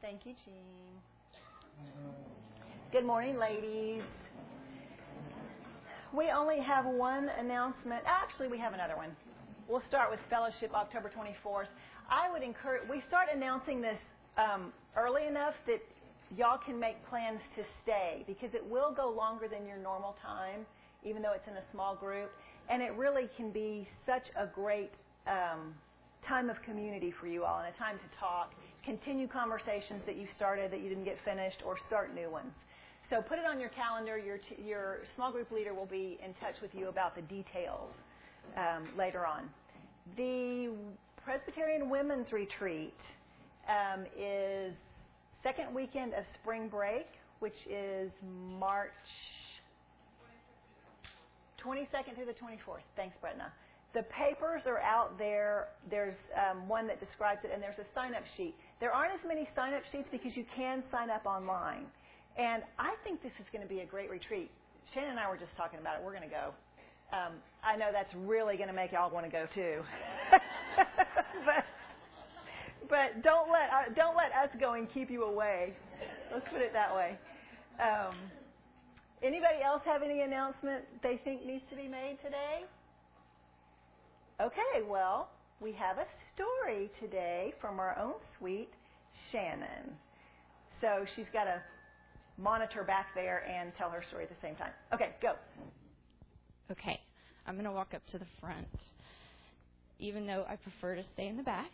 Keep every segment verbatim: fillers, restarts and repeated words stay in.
Thank you, Jean. Good morning, ladies. We only have one announcement. Actually, we have another one. We'll start with fellowship October twenty-fourth. I would encourage, we start announcing this um, early enough that y'all can make plans to stay, because it will go longer than your normal time, even though it's in a small group. And it really can be such a great um, time of community for you all, and a time to talk, continue conversations that you started that you didn't get finished, or start new ones. So put it on your calendar. Your t- your small group leader will be in touch with you about the details um, later on. The Presbyterian Women's Retreat um, is second weekend of spring break, which is March twenty-second through the twenty-fourth. Thanks, Bretna. The papers are out there. There's um, one that describes it, and there's a sign-up sheet. There aren't as many sign-up sheets because you can sign up online. And I think this is going to be a great retreat. Shannon and I were just talking about it. We're going to go. Um, I know that's really going to make y'all want to go too. but but don't let uh, don't let us going keep you away. Let's put it that way. Um, anybody else have any announcement they think needs to be made today? Okay, well, we have a story today from our own sweet Shannon. So she's got to monitor back there and tell her story at the same time. Okay, go. Okay, I'm going to walk up to the front, even though I prefer to stay in the back.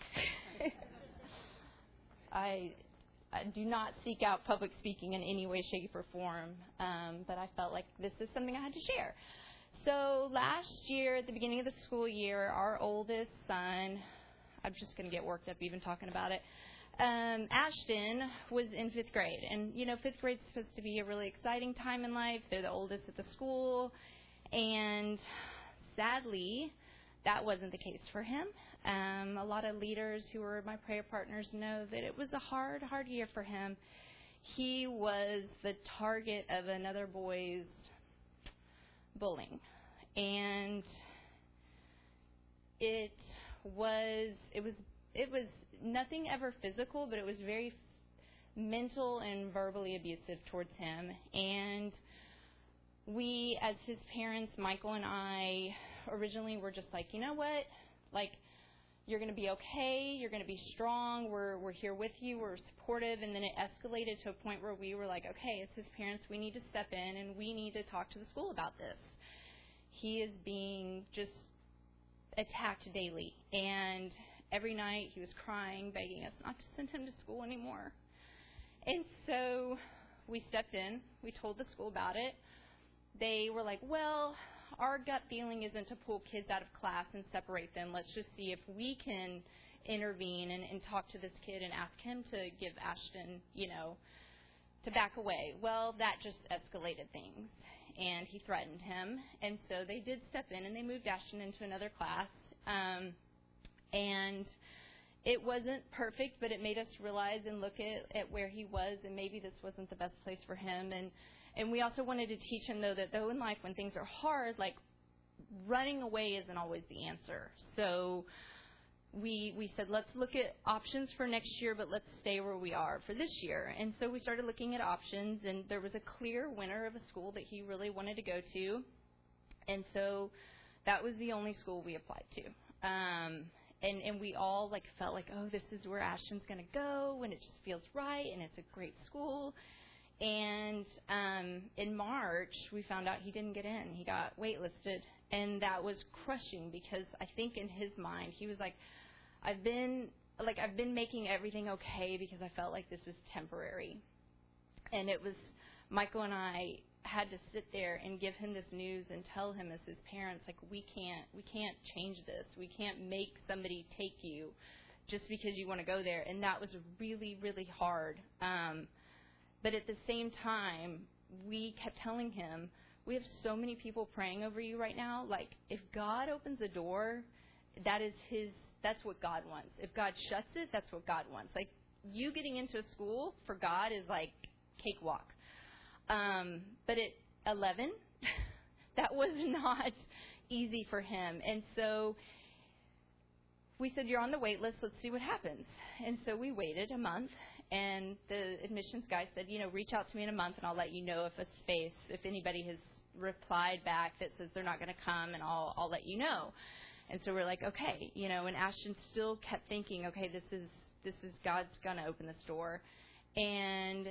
I, I do not seek out public speaking in any way, shape, or form, um, but I felt like this is something I had to share. So last year, at the beginning of the school year, our oldest son, I'm just going to get worked up even talking about it, um, Ashton was in fifth grade. And, you know, fifth grade is supposed to be a really exciting time in life. They're the oldest at the school. And sadly, that wasn't the case for him. Um, a lot of leaders who were my prayer partners know that it was a hard, hard year for him. He was the target of another boy's bullying. And it was, it was, it was nothing ever physical, but it was very mental and verbally abusive towards him. And we, as his parents, Michael and I, originally were just like, you know what, like, you're going to be okay, you're going to be strong, we're we're here with you, we're supportive. And then it escalated to a point where we were like, okay, as his parents, we need to step in and we need to talk to the school about this. He is being just attacked daily. And every night he was crying, begging us not to send him to school anymore. And so we stepped in. We told the school about it. They were like, well, our gut feeling isn't to pull kids out of class and separate them. Let's just see if we can intervene and, and talk to this kid and ask him to give Ashton, you know, to back away. Well, that just escalated things. And he threatened him. And so they did step in, and they moved Ashton into another class. Um, and it wasn't perfect, but it made us realize and look at, at where he was, and maybe this wasn't the best place for him. And and we also wanted to teach him, though, that though in life when things are hard, like running away isn't always the answer. So we we said, let's look at options for next year, but let's stay where we are for this year. And so we started looking at options, and there was a clear winner of a school that he really wanted to go to. And so that was the only school we applied to. Um, and, and we all like felt like, oh, this is where Ashton's going to go, and it just feels right, and it's a great school. And um, in March, we found out he didn't get in. He got waitlisted, and that was crushing because I think in his mind, he was like, I've been like I've been making everything okay because I felt like this is temporary. And it was Michael and I had to sit there and give him this news and tell him as his parents, like, we can't we can't change this. We can't make somebody take you just because you want to go there. And that was really, really hard. Um, but at the same time, we kept telling him, we have so many people praying over you right now. Like, if God opens a door, that is his, that's what God wants. If God shuts it, that's what God wants. Like, you getting into a school for God is like cakewalk. Um, but at eleven, that was not easy for him. And so we said, you're on the wait list. Let's see what happens. And so we waited a month, and the admissions guy said, you know, reach out to me in a month, and I'll let you know if a space, if anybody has replied back that says they're not going to come, and I'll I'll let you know. And so we're like, okay, you know, and Ashton still kept thinking, okay, this is this is God's going to open this door. And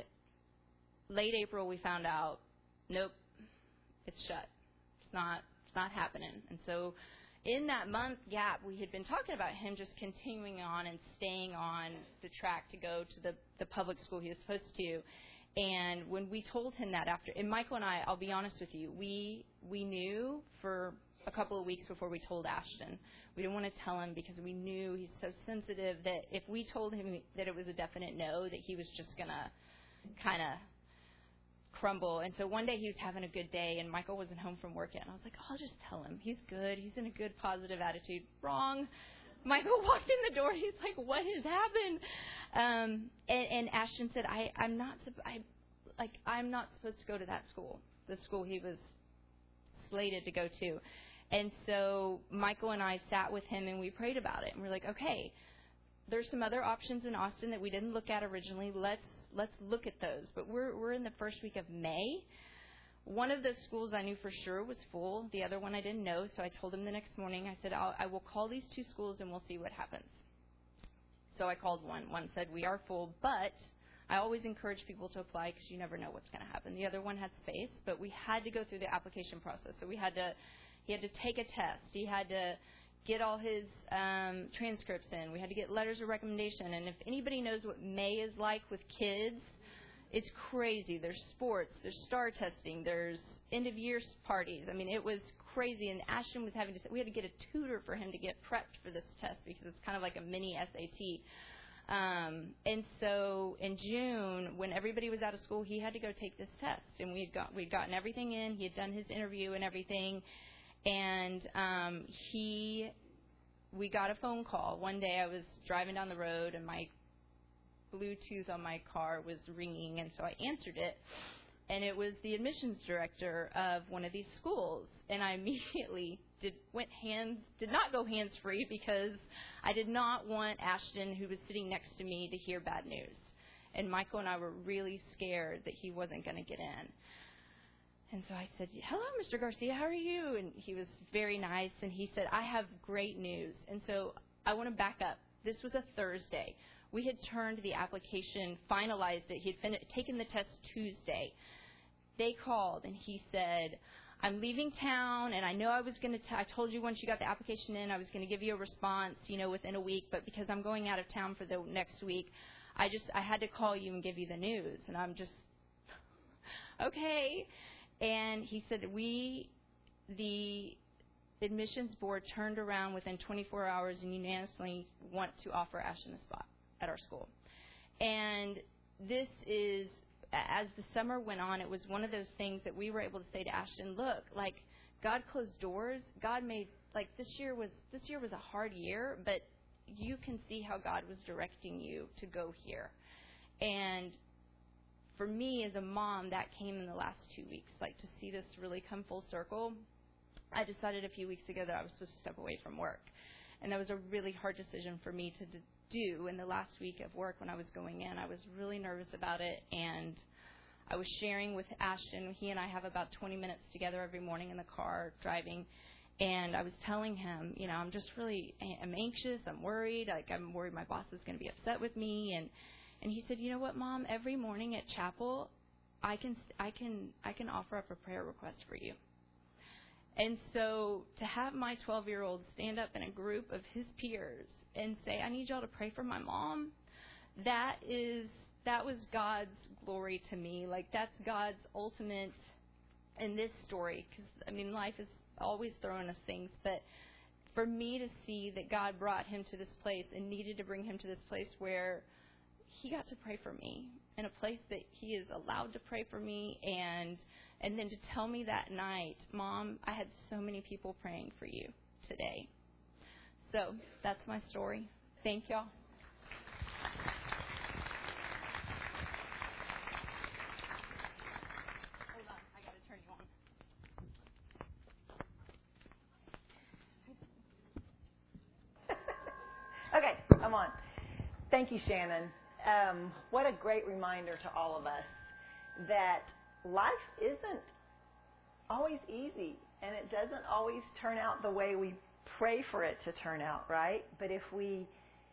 late April, we found out, nope, it's shut. It's not it's not happening. And so in that month gap, we had been talking about him just continuing on and staying on the track to go to the, the public school he was supposed to. And when we told him that after, and Michael and I, I'll be honest with you, we we knew for a couple of weeks before we told Ashton. We didn't want to tell him because we knew he's so sensitive that if we told him that it was a definite no, that he was just going to kind of crumble. And so one day he was having a good day, and Michael wasn't home from work yet. And I was like, oh, I'll just tell him. He's good. He's in a good, positive attitude. Wrong. Michael walked in the door. He's like, what has happened? Um, and, and Ashton said, I, I'm not, I, like, I'm not supposed to go to that school, the school he was slated to go to. And so Michael and I sat with him and we prayed about it. And we're like, okay, there's some other options in Austin that we didn't look at originally. Let's let's look at those. But we're we're in the first week of May. One of those schools I knew for sure was full. The other one I didn't know. So I told him the next morning, I said, I'll, I will call these two schools and we'll see what happens. So I called one. One said, we are full, but I always encourage people to apply because you never know what's going to happen. The other one had space, but we had to go through the application process. So we had to, he had to take a test. He had to get all his um, transcripts in. We had to get letters of recommendation. And if anybody knows what May is like with kids, it's crazy. There's sports, there's star testing, there's end-of-year parties. I mean, it was crazy. And Ashton was having to, we had to get a tutor for him to get prepped for this test because it's kind of like a mini S A T. Um, and so in June, when everybody was out of school, he had to go take this test. And we had got, we'd gotten everything in. He had done his interview and everything. And um, he, we got a phone call. One day I was driving down the road and my Bluetooth on my car was ringing. And so I answered it. And it was the admissions director of one of these schools. And I immediately did went hands did not go hands free because I did not want Ashton, who was sitting next to me, to hear bad news. And Michael and I were really scared that he wasn't going to get in. And so I said, hello, Mister Garcia, how are you? And he was very nice. And he said, I have great news. And so I want to back up. This was a Thursday. We had turned the application, finalized it. He had fin- taken the test Tuesday. They called, and he said, I'm leaving town, and I know I was going to, I told you once you got the application in, I was going to give you a response, you know, within a week, but because I'm going out of town for the next week, I just, I had to call you and give you the news. And I'm just, okay. And he said, we, the admissions board turned around within twenty-four hours and unanimously want to offer Ashton a spot at our school. And this is, as the summer went on, it was one of those things that we were able to say to Ashton, look, like, God closed doors. God made, like, this year was, this year was a hard year, but you can see how God was directing you to go here. And for me as a mom, that came in the last two weeks, like, to see this really come full circle. I decided a few weeks ago that I was supposed to step away from work. And that was a really hard decision for me to do in the last week of work when I was going in. I was really nervous about it, and I was sharing with Ashton. He and I have about twenty minutes together every morning in the car driving, and I was telling him, you know, I'm just really, I'm anxious, I'm worried, like I'm worried my boss is going to be upset with me, and and he said, you know what, Mom, every morning at chapel, I can I can I can offer up a prayer request for you. And so to have my twelve-year-old stand up in a group of his peers and say, I need y'all to pray for my mom, that is, that was God's glory to me. Like, that's God's ultimate in this story. Because, I mean, life is always throwing us things. But for me to see that God brought him to this place and needed to bring him to this place where he got to pray for me, in a place that he is allowed to pray for me, and and then to tell me that night, Mom, I had so many people praying for you today. So that's my story. Thank y'all. Hold on, I got to turn you on. Thank you, Shannon. Um, what a great reminder to all of us that life isn't always easy, and it doesn't always turn out the way we pray for it to turn out, right? But if we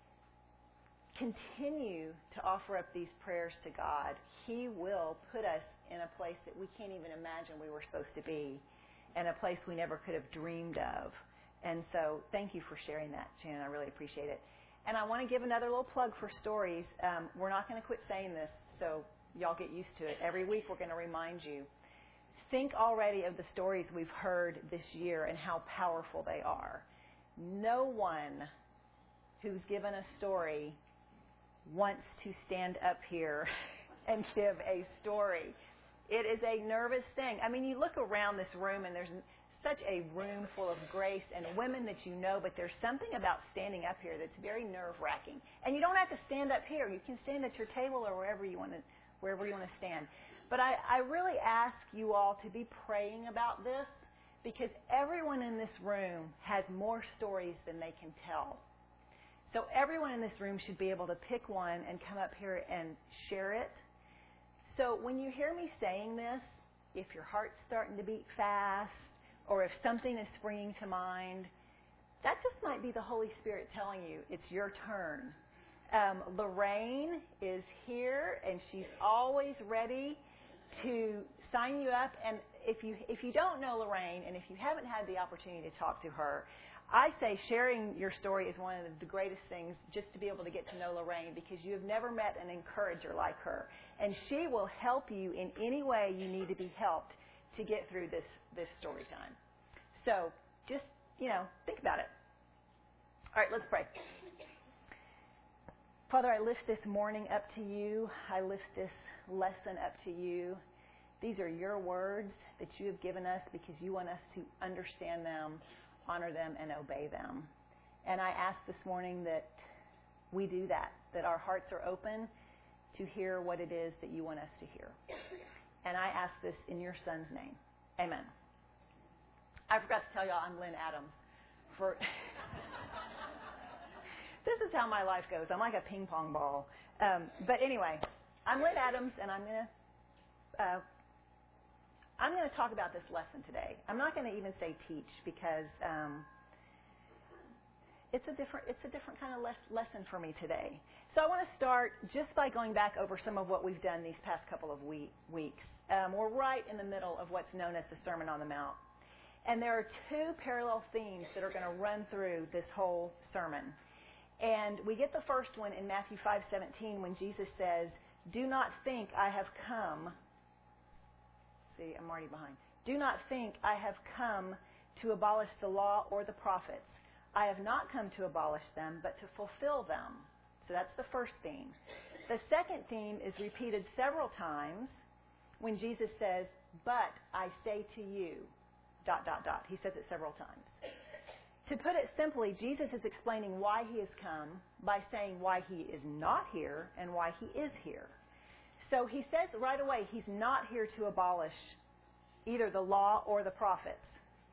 continue to offer up these prayers to God, He will put us in a place that we can't even imagine we were supposed to be, and a place we never could have dreamed of. And so thank you for sharing that, Shannon. I really appreciate it. And I want to give another little plug for stories. Um, we're not going to quit saying this, so y'all get used to it. Every week we're going to remind you. Think already of the stories we've heard this year and how powerful they are. No one who's given a story wants to stand up here and give a story. It is a nervous thing. I mean, you look around this room and there's such a room full of grace and women that you know, but there's something about standing up here that's very nerve-wracking. And you don't have to stand up here. You can stand at your table or wherever you want to, wherever you want to stand. But I, I really ask you all to be praying about this, because everyone in this room has more stories than they can tell. So everyone in this room should be able to pick one and come up here and share it. So when you hear me saying this, if your heart's starting to beat fast, or if something is springing to mind, that just might be the Holy Spirit telling you it's your turn. Um, Lorraine is here, and she's always ready to sign you up. And if you if you don't know Lorraine, and if you haven't had the opportunity to talk to her, I say sharing your story is one of the greatest things, just to be able to get to know Lorraine, because you have never met an encourager like her. And she will help you in any way you need to be helped to get through this, this story time. So just, you know, think about it. All right, let's pray. Father, I lift this morning up to you. I lift this lesson up to you. These are your words that you have given us because you want us to understand them, honor them, and obey them. And I ask this morning that we do that, that our hearts are open to hear what it is that you want us to hear. And I ask this in your Son's name. Amen. I forgot to tell y'all I'm Lynn Adams. For This is how my life goes. I'm like a ping pong ball. Um, but anyway, I'm Lynn Adams, and I'm going to uh, I'm going to talk about this lesson today. I'm not going to even say teach, because um, it's a different it's a different kind of les- lesson for me today. So I want to start just by going back over some of what we've done these past couple of week, weeks. Um, we're right in the middle of what's known as the Sermon on the Mount. And there are two parallel themes that are going to run through this whole sermon. And we get the first one in Matthew five seventeen when Jesus says, "Do not think I have come." See, I'm already behind. "Do not think I have come to abolish the law or the prophets. I have not come to abolish them, but to fulfill them." So that's the first theme. The second theme is repeated several times when Jesus says, "But I say to you," dot, dot, dot. He says it several times. To put it simply, Jesus is explaining why he has come by saying why he is not here and why he is here. So he says right away he's not here to abolish either the law or the prophets.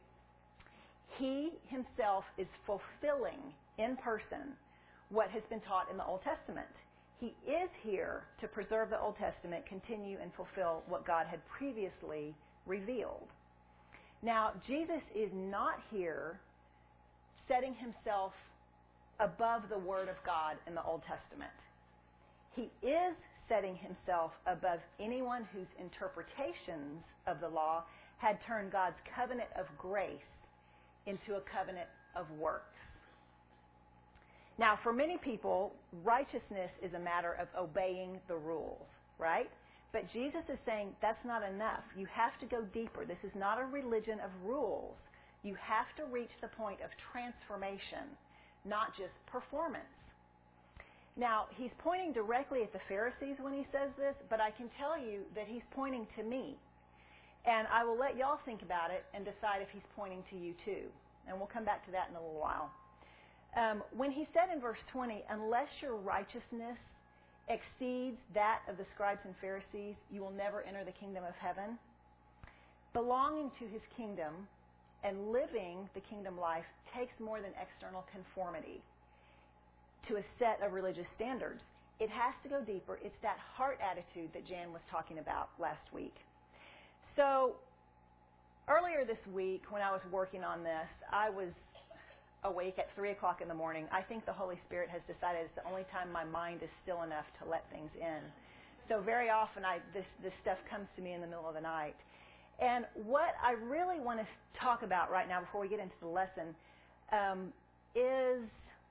He himself is fulfilling in person what has been taught in the Old Testament. He is here to preserve the Old Testament, continue and fulfill what God had previously revealed. Now, Jesus is not here setting himself above the Word of God in the Old Testament. He is setting himself above anyone whose interpretations of the law had turned God's covenant of grace into a covenant of works. Now, for many people, righteousness is a matter of obeying the rules, right? But Jesus is saying that's not enough. You have to go deeper. This is not a religion of rules. You have to reach the point of transformation, not just performance. Now, he's pointing directly at the Pharisees when he says this, but I can tell you that he's pointing to me. And I will let y'all think about it and decide if he's pointing to you too. And we'll come back to that in a little while. Um, when he said in verse twenty, "Unless your righteousness exceeds that of the scribes and Pharisees, you will never enter the kingdom of heaven," belonging to his kingdom and living the kingdom life takes more than external conformity. to a set of religious standards. It has to go deeper. It's that heart attitude that Jan was talking about last week. So earlier this week, when I was working on this, I was awake at three o'clock in the morning. I think the Holy Spirit has decided it's the only time my mind is still enough to let things in. So very often I, this, this stuff comes to me in the middle of the night. And what I really want to talk about right now before we get into the lesson um, is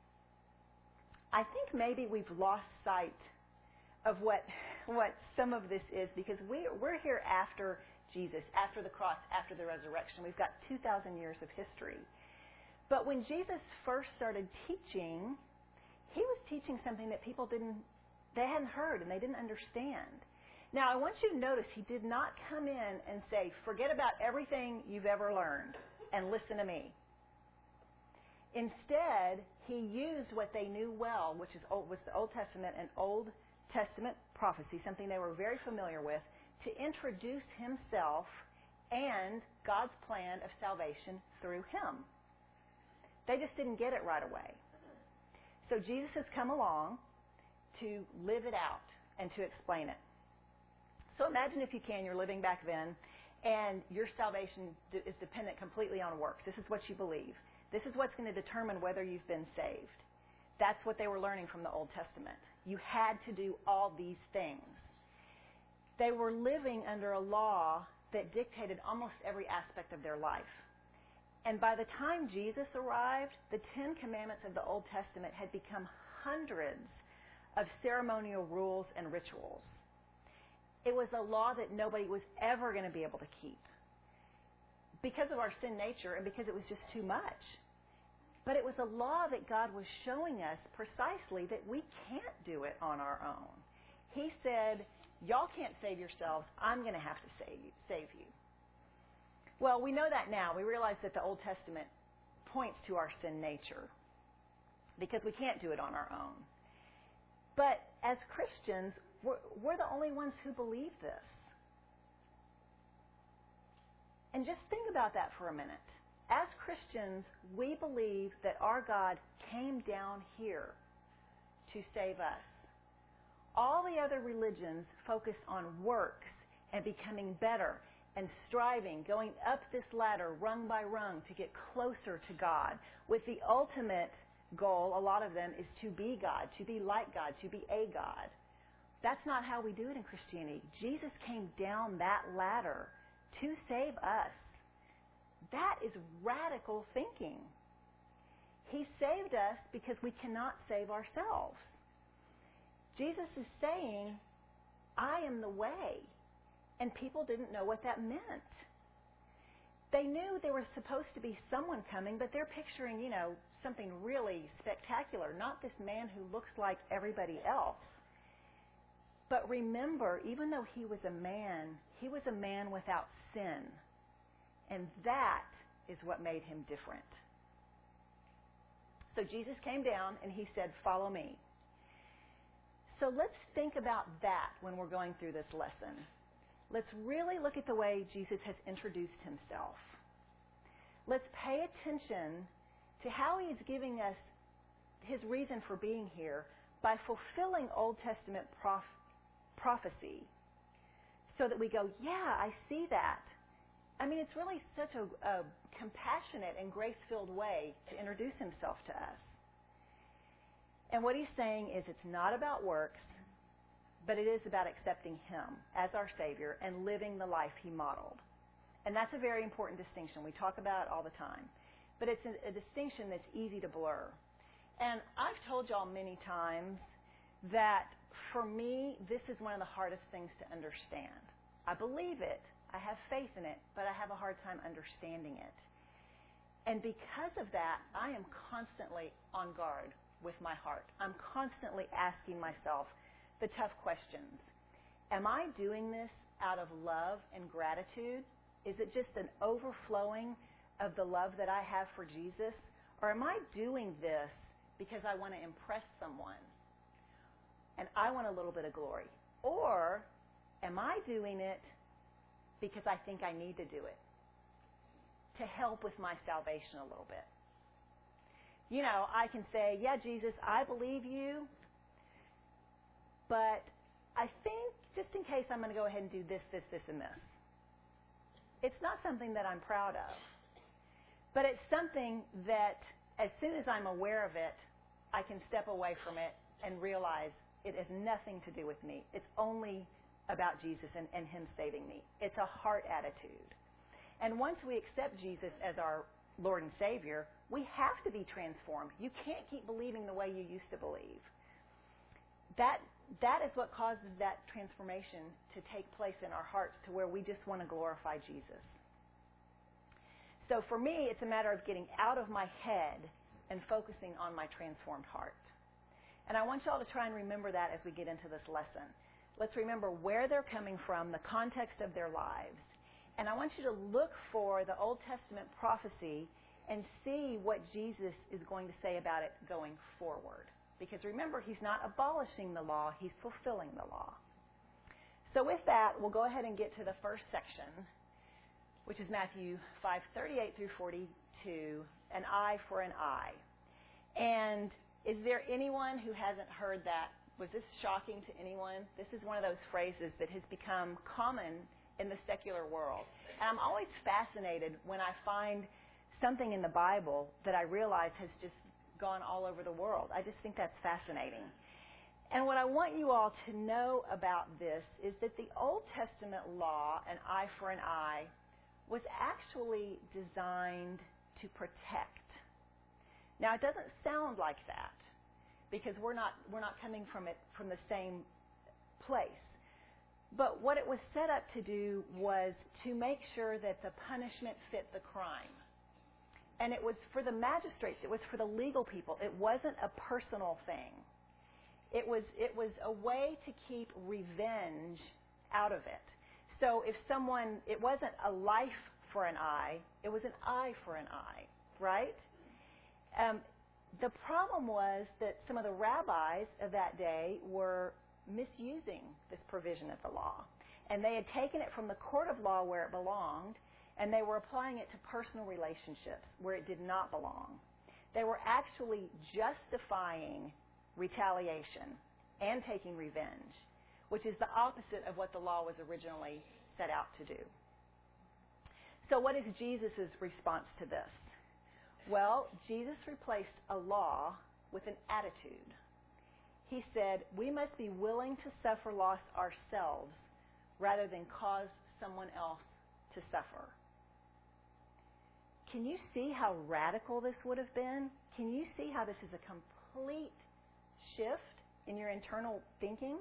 I think maybe we've lost sight of what what some of this is, because we, we're here after Jesus, after the cross, after the resurrection. We've got two thousand years of history. But when Jesus first started teaching, he was teaching something that people didn't, they hadn't heard and they didn't understand. Now, I want you to notice he did not come in and say, forget about everything you've ever learned and listen to me. Instead, he used what they knew well, which is old, was the Old Testament and Old Testament prophecy, something they were very familiar with, to introduce himself and God's plan of salvation through him. They just didn't get it right away. So Jesus has come along to live it out and to explain it. So imagine, if you can, you're living back then, and your salvation is dependent completely on works. This is what you believe. This is what's going to determine whether you've been saved. That's what they were learning from the Old Testament. You had to do all these things. They were living under a law that dictated almost every aspect of their life. And by the time Jesus arrived, the Ten Commandments of the Old Testament had become hundreds of ceremonial rules and rituals. It was a law that nobody was ever going to be able to keep because of our sin nature and because it was just too much. But it was a law that God was showing us precisely that we can't do it on our own. He said, y'all can't save yourselves. I'm going to have to save you. Save you. Well, we know that now. We realize that the Old Testament points to our sin nature because we can't do it on our own. But as Christians, we're, we're the only ones who believe this. And just think about that for a minute. As Christians, we believe that our God came down here to save us. All the other religions focus on works and becoming better and striving, going up this ladder rung by rung to get closer to God, with the ultimate goal, a lot of them, is to be God, to be like God, to be a God. That's not how we do it in Christianity. Jesus came down that ladder to save us. That is radical thinking. He saved us because we cannot save ourselves. Jesus is saying, I am the way. And people didn't know what that meant. They knew there was supposed to be someone coming, but they're picturing, you know, something really spectacular, not this man who looks like everybody else. But remember, even though he was a man, he was a man without sin. And that is what made him different. So Jesus came down and he said, follow me. So let's think about that when we're going through this lesson. Let's really look at the way Jesus has introduced himself. Let's pay attention to how he's giving us his reason for being here by fulfilling Old Testament prof- prophecy so that we go, yeah, I see that. I mean, it's really such a, a compassionate and grace-filled way to introduce himself to us. And what he's saying is it's not about works, but it is about accepting him as our Savior and living the life he modeled. And that's a very important distinction. We talk about it all the time. But it's a, a distinction that's easy to blur. And I've told y'all many times that for me, this is one of the hardest things to understand. I believe it. I have faith in it, but I have a hard time understanding it. And because of that, I am constantly on guard with my heart. I'm constantly asking myself the tough questions. Am I doing this out of love and gratitude? Is it just an overflowing of the love that I have for Jesus? Or am I doing this because I want to impress someone and I want a little bit of glory? Or am I doing it because I think I need to do it to help with my salvation a little bit? You know, I can say, yeah, Jesus, I believe you, but I think just in case I'm going to go ahead and do this, this, this, and this. It's not something that I'm proud of, but it's something that as soon as I'm aware of it, I can step away from it and realize it has nothing to do with me. It's only about Jesus and, and Him saving me. It's a heart attitude. And once we accept Jesus as our Lord and Savior, we have to be transformed. You can't keep believing the way you used to believe. That that is what causes that transformation to take place in our hearts to where we just want to glorify Jesus. So for me, it's a matter of getting out of my head and focusing on my transformed heart. And I want you all to try and remember that as we get into this lesson. Let's remember where they're coming from, the context of their lives. And I want you to look for the Old Testament prophecy and see what Jesus is going to say about it going forward. Because remember, He's not abolishing the law, He's fulfilling the law. So with that, we'll go ahead and get to the first section, which is Matthew five thirty-eight through forty-two, an eye for an eye. And is there anyone who hasn't heard that? Was this shocking to anyone? This is one of those phrases that has become common in the secular world. And I'm always fascinated when I find something in the Bible that I realize has just gone all over the world. I just think that's fascinating. And what I want you all to know about this is that the Old Testament law, an eye for an eye, was actually designed to protect. Now, it doesn't sound like that because we're not we're not coming from it from the same place. But what it was set up to do was to make sure that the punishment fit the crime. And it was for the magistrates, it was for the legal people. It wasn't a personal thing. It was it was a way to keep revenge out of it. So if someone, it wasn't a life for an eye, it was an eye for an eye, right? Um, the problem was that some of the rabbis of that day were misusing this provision of the law. And they had taken it from the court of law where it belonged, and they were applying it to personal relationships where it did not belong. They were actually justifying retaliation and taking revenge, which is the opposite of what the law was originally set out to do. So what is Jesus' response to this? Well, Jesus replaced a law with an attitude. He said, we must be willing to suffer loss ourselves rather than cause someone else to suffer. Can you see how radical this would have been? Can you see how this is a complete shift in your internal thinking?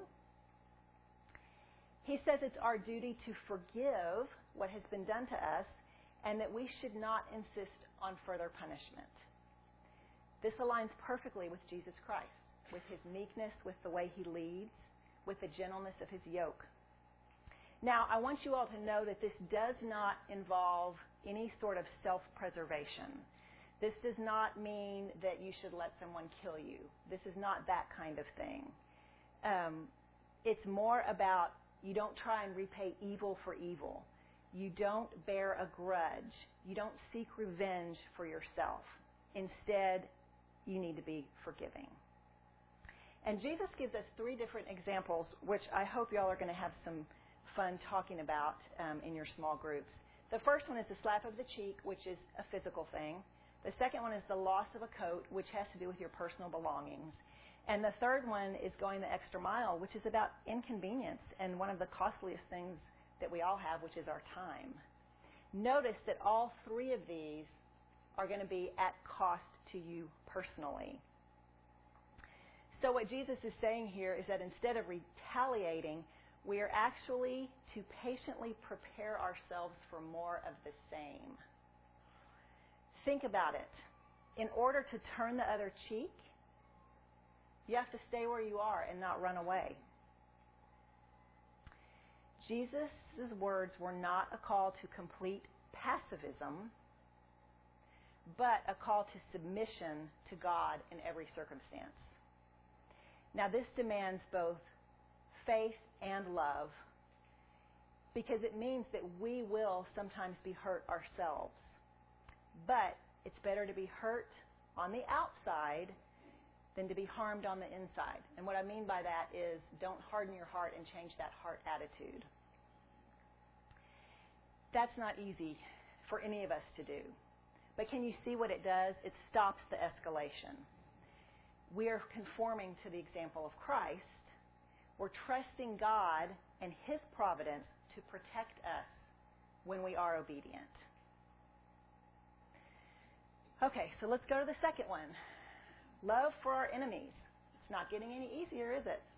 He says it's our duty to forgive what has been done to us and that we should not insist on further punishment. This aligns perfectly with Jesus Christ, with His meekness, with the way He leads, with the gentleness of His yoke. Now, I want you all to know that this does not involve any sort of self-preservation. This does not mean that you should let someone kill you. This is not that kind of thing. Um, it's more about you don't try and repay evil for evil. You don't bear a grudge. You don't seek revenge for yourself. Instead, you need to be forgiving. And Jesus gives us three different examples, which I hope y'all are going to have some fun talking about um, in your small groups. The first one is the slap of the cheek, which is a physical thing. The second one is the loss of a coat, which has to do with your personal belongings. And the third one is going the extra mile, which is about inconvenience and one of the costliest things that we all have, which is our time. Notice that all three of these are going to be at cost to you personally. So what Jesus is saying here is that instead of retaliating, we are actually to patiently prepare ourselves for more of the same. Think about it. In order to turn the other cheek, you have to stay where you are and not run away. Jesus' words were not a call to complete pacifism, but a call to submission to God in every circumstance. Now, this demands both faith and love, because it means that we will sometimes be hurt ourselves. But it's better to be hurt on the outside than to be harmed on the inside. And what I mean by that is don't harden your heart and change that heart attitude. That's not easy for any of us to do. But can you see what it does? It stops the escalation. We are conforming to the example of Christ. We're trusting God and His providence to protect us when we are obedient. Okay, so let's go to the second one. Love for our enemies. It's not getting any easier, is it?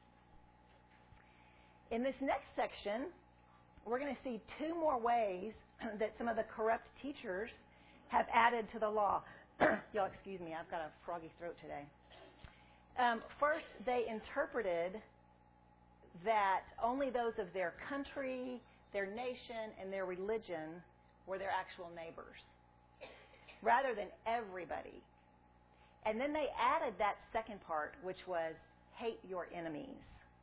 In this next section, we're going to see two more ways that some of the corrupt teachers have added to the law. Y'all excuse me, I've got a froggy throat today. Um, first, they interpreted that only those of their country, their nation, and their religion were their actual neighbors, rather than everybody. And then they added that second part, which was hate your enemies.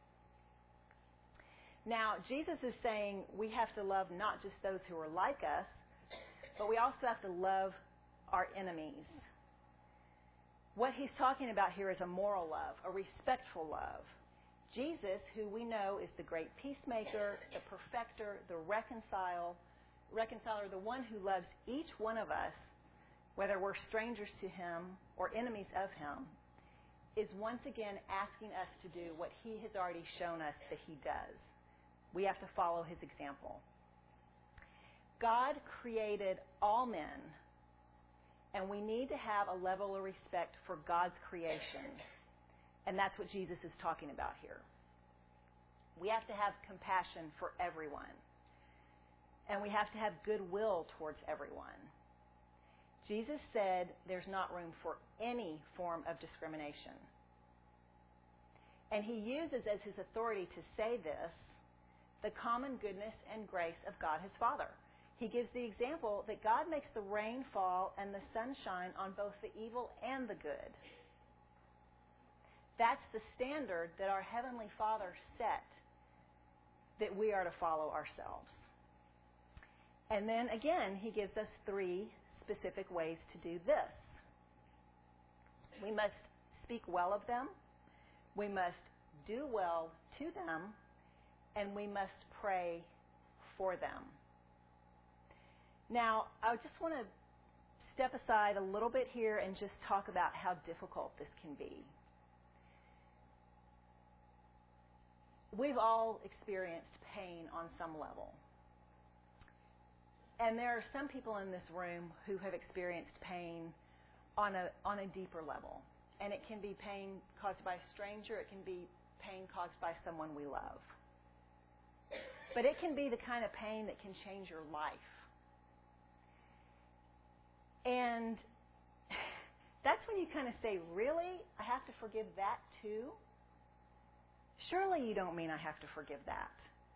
Now, Jesus is saying we have to love not just those who are like us, but we also have to love our enemies. What he's talking about here is a moral love, a respectful love. Jesus, who we know is the great peacemaker, the perfecter, the reconcile, reconciler, the one who loves each one of us, whether we're strangers to Him or enemies of Him, is once again asking us to do what He has already shown us that He does. We have to follow His example. God created all men, and we need to have a level of respect for God's creation. And that's what Jesus is talking about here. We have to have compassion for everyone. And we have to have goodwill towards everyone. Jesus said there's not room for any form of discrimination. And He uses as His authority to say this the common goodness and grace of God His Father. He gives the example that God makes the rain fall and the sun shine on both the evil and the good. That's the standard that our Heavenly Father set that we are to follow ourselves. And then again, He gives us three specific ways to do this. We must speak well of them, we must do well to them, and we must pray for them. Now, I just want to step aside a little bit here and just talk about how difficult this can be. We've all experienced pain on some level. And there are some people in this room who have experienced pain on a on a deeper level. And it can be pain caused by a stranger. It can be pain caused by someone we love. But it can be the kind of pain that can change your life. And that's when you kind of say, really? I have to forgive that too? Surely you don't mean I have to forgive that.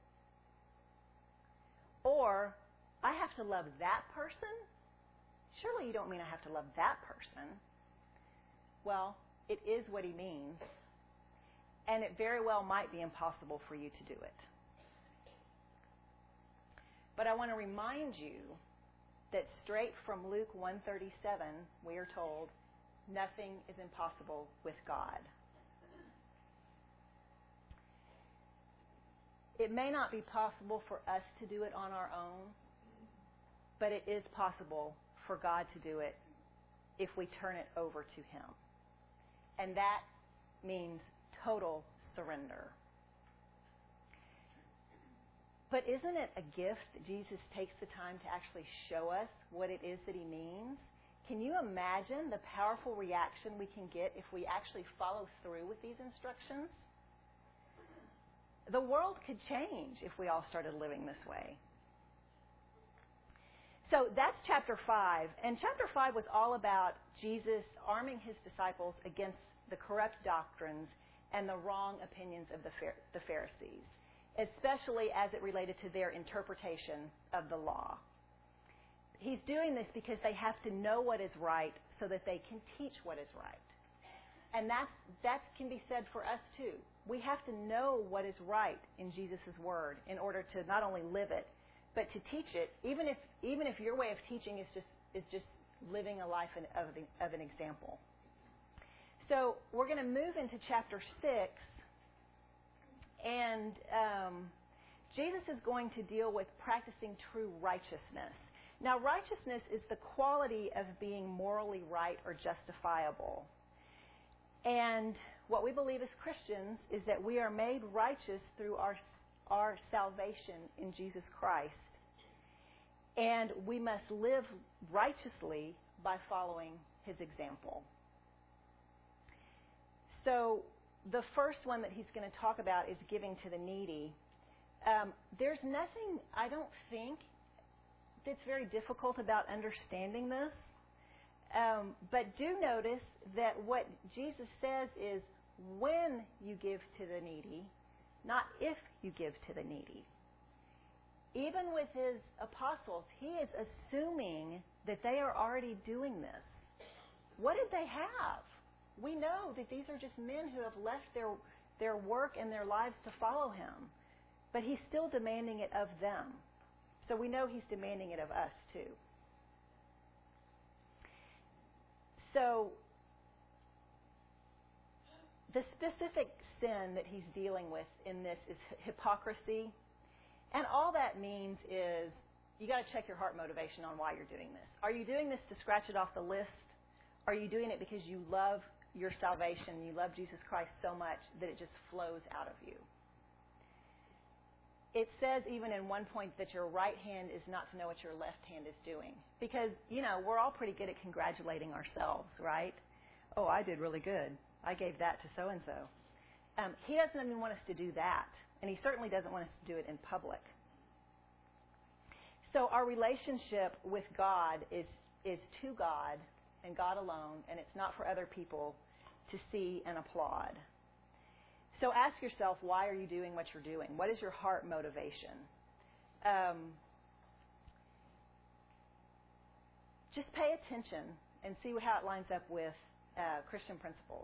Or, I have to love that person? Surely you don't mean I have to love that person. Well, it is what He means. And it very well might be impossible for you to do it. But I want to remind you that straight from Luke one thirty-seven, we are told, nothing is impossible with God. It may not be possible for us to do it on our own, but it is possible for God to do it if we turn it over to Him. And that means total surrender. But isn't it a gift that Jesus takes the time to actually show us what it is that He means? Can you imagine the powerful reaction we can get if we actually follow through with these instructions? The world could change if we all started living this way. So that's chapter five. And chapter five was all about Jesus arming His disciples against the corrupt doctrines and the wrong opinions of the the Pharisees, especially as it related to their interpretation of the law. He's doing this because they have to know what is right so that they can teach what is right. And that's, that can be said for us too. We have to know what is right in Jesus' Word in order to not only live it, but to teach it, even if even if your way of teaching is just is just living a life of, of an example. So we're going to move into chapter six, and um, Jesus is going to deal with practicing true righteousness. Now, righteousness is the quality of being morally right or justifiable. And what we believe as Christians is that we are made righteous through our, our salvation in Jesus Christ. And we must live righteously by following his example. So the first one that he's going to talk about is giving to the needy. Um, there's nothing, I don't think, that's very difficult about understanding this. Um, but do notice that what Jesus says is when you give to the needy, not if you give to the needy. Even with his apostles, he is assuming that they are already doing this. What did they have? We know that these are just men who have left their, their work and their lives to follow him. But he's still demanding it of them. So we know he's demanding it of us too. So the specific sin that he's dealing with in this is hypocrisy. And all that means is you got to check your heart motivation on why you're doing this. Are you doing this to scratch it off the list? Are you doing it because you love your salvation, you love Jesus Christ so much that it just flows out of you? It says even in one point that your right hand is not to know what your left hand is doing. Because, you know, we're all pretty good at congratulating ourselves, right? Oh, I did really good. I gave that to so-and-so. Um, he doesn't even want us to do that. And he certainly doesn't want us to do it in public. So our relationship with God is, is to God and God alone, and it's not for other people to see and applaud. So ask yourself, why are you doing what you're doing? What is your heart motivation? Um, just pay attention and see how it lines up with uh, Christian principles.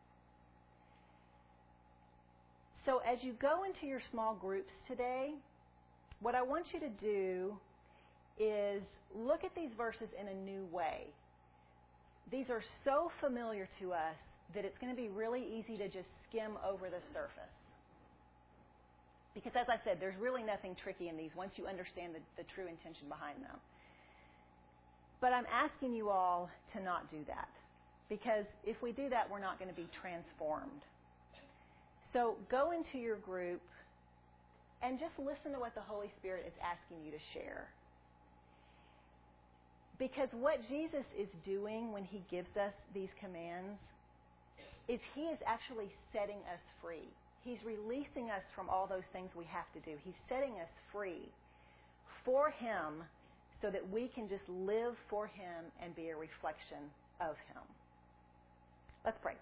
So as you go into your small groups today, what I want you to do is look at these verses in a new way. These are so familiar to us that it's going to be really easy to just skim over the surface. Because as I said, there's really nothing tricky in these once you understand the, the true intention behind them. But I'm asking you all to not do that. Because if we do that, we're not going to be transformed. So go into your group and just listen to what the Holy Spirit is asking you to share. Because what Jesus is doing when he gives us these commands is he is actually setting us free. He's releasing us from all those things we have to do. He's setting us free for him so that we can just live for him and be a reflection of him. Let's pray.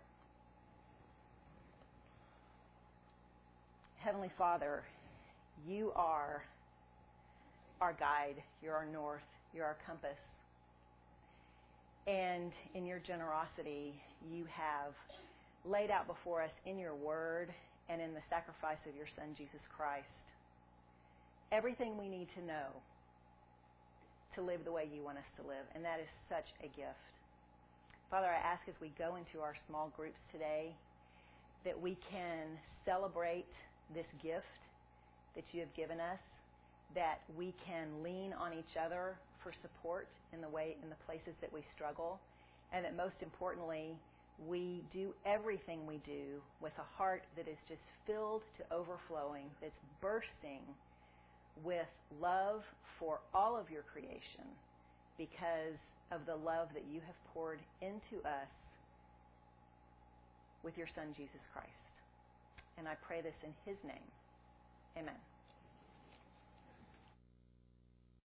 Heavenly Father, you are our guide. You're our north. You're our compass. And in your generosity, you have laid out before us in your word and in the sacrifice of your Son, Jesus Christ, everything we need to know to live the way you want us to live. And that is such a gift. Father, I ask as we go into our small groups today that we can celebrate this gift that you have given us, that we can lean on each other for support in the way in the places that we struggle, and that most importantly, we do everything we do with a heart that is just filled to overflowing, that's bursting with love for all of your creation because of the love that you have poured into us with your Son, Jesus Christ. And I pray this in his name. Amen.